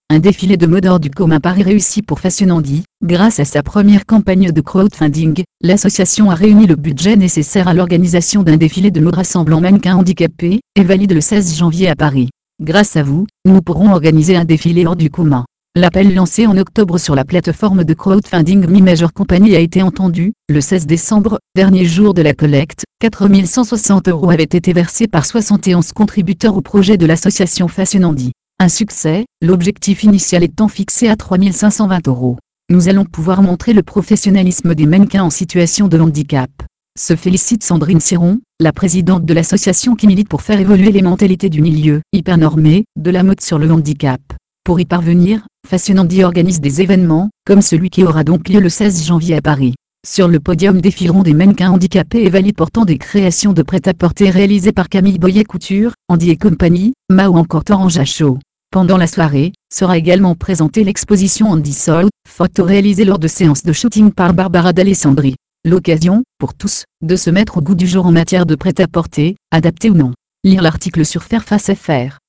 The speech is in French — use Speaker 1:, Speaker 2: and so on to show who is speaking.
Speaker 1: Un défilé de mode hors du commun Paris réussi pour Fashionandi. Grâce à sa première campagne de crowdfunding, l'association a réuni le budget nécessaire à l'organisation d'un défilé de mode rassemblant mannequins handicapés, et valide le 16 janvier à Paris. Grâce à vous, nous pourrons organiser un défilé hors du commun. L'appel lancé en octobre sur la plateforme de crowdfunding Mi Major Company a été entendu. Le 16 décembre, dernier jour de la collecte, 4 160 € avaient été versés par 71 contributeurs au projet de l'association Fashionandi. Un succès, l'objectif initial étant fixé à 3 520 €. Nous allons pouvoir montrer le professionnalisme des mannequins en situation de handicap. Se félicite Sandrine Siron, la présidente de l'association qui milite pour faire évoluer les mentalités du milieu hypernormé de la mode sur le handicap. Pour y parvenir, Fashionandi organise des événements, comme celui qui aura donc lieu le 16 janvier à Paris. Sur le podium défileront des mannequins handicapés et valides portant des créations de prêt-à-porter réalisées par Camille Boyer Couture, Andy et Compagnie, Ma ou encore Toranja Show. Pendant la soirée, sera également présentée l'exposition Andy Sold, photo réalisée lors de séances de shooting par Barbara D'Alessandri. L'occasion, pour tous, de se mettre au goût du jour en matière de prêt-à-porter, adapté ou non. Lire l'article sur Fairface FR.